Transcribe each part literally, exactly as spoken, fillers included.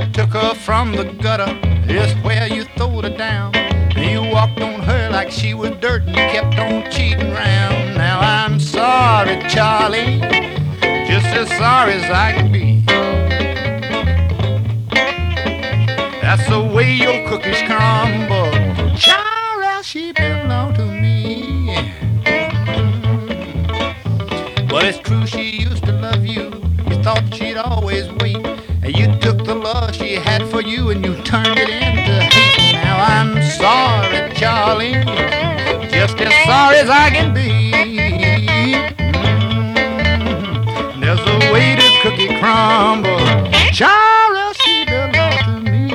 I took her from the gutter, just where you throwed her down. You walked on her like she was dirt and kept on cheating round. Now I'm sorry, Charlie, just as sorry as I can be. That's the way your cookies crumble. Charlie, she belonged to me. Well, it's true she used to love you. You thought she'd always wait. And you took the love she had for you and you turned it into hate. Now I'm sorry, Charlie, just as sorry as I can be. Mm-hmm. There's a way the cookie crumble. Charlie, she belongs to me.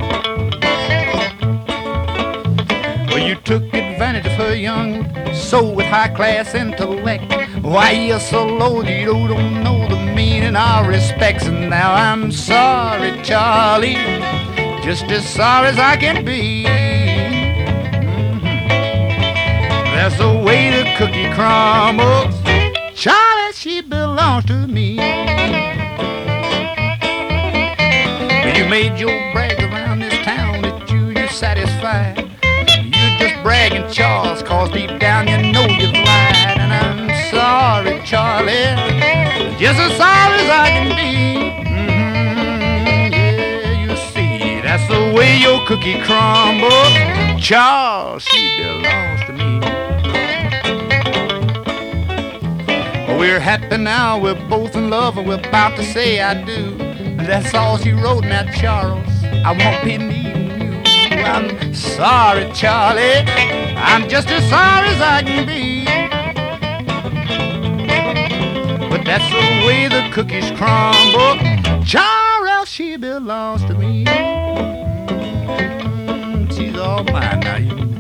Well, you took advantage of her young soul with high-class intellect. Why you're so low you don't know the meaning of respects. And now I'm sorry, Charlie, just as sorry as I can be. Mm-hmm. That's the way the cookie crumbles. Charlie, she belongs to me. You made your brag around this town that you, you're satisfied. You're just bragging, Charles, cause deep down you know you've lied. And I'm sorry, Charlie, just as sorry as I can be. Mm-hmm. Yeah, you see, that's the way your cookie crumbles. Charles, she belongs to me. We're happy now, we're both in love, and we're about to say I do. That's all she wrote. Now, Charles, I won't be needing you. I'm sorry, Charlie, I'm just as sorry as I can be. But that's the way the cookies crumble. Charles, she belongs to me. Mm, she's all mine now. You